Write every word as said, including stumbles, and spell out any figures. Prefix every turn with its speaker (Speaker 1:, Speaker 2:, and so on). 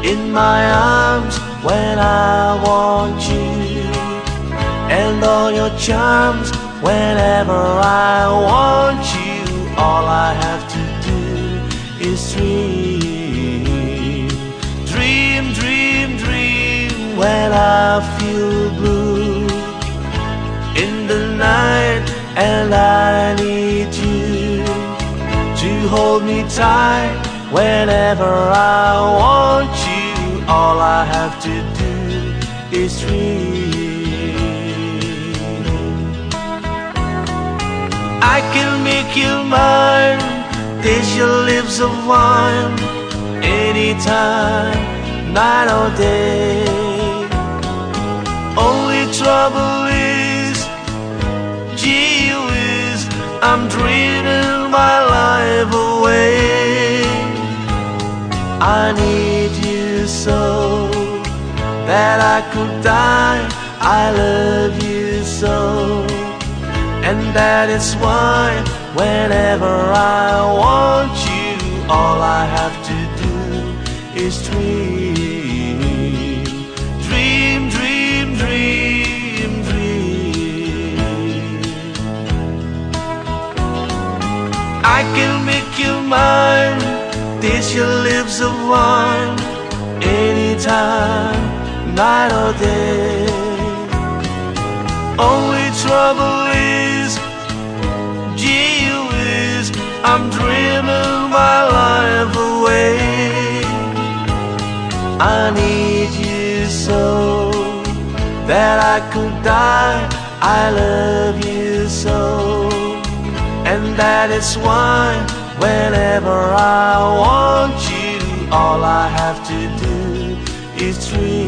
Speaker 1: in my arms when I want you, and all your charms whenever I want you. All I have to do is dream, dream, dream, dream when I feel blue in the night, and I need you to hold me tight whenever I want you. All I have to do is dream. I can make you mine, taste your lips of wine, anytime, night or day. Only trouble is, gee whiz, I'm dreaming my life away. I need you so that I could die. I love you so, and that is why whenever I want you, all I have to do is dream, dream, dream, dream, dream. I can make you mine, taste your lips of wine, anytime, night or day. Only trouble is, gee whiz, I'm dreaming my life away. I need you so that I could die. I love you so, and that is why whenever I want you, all I have to do is dream.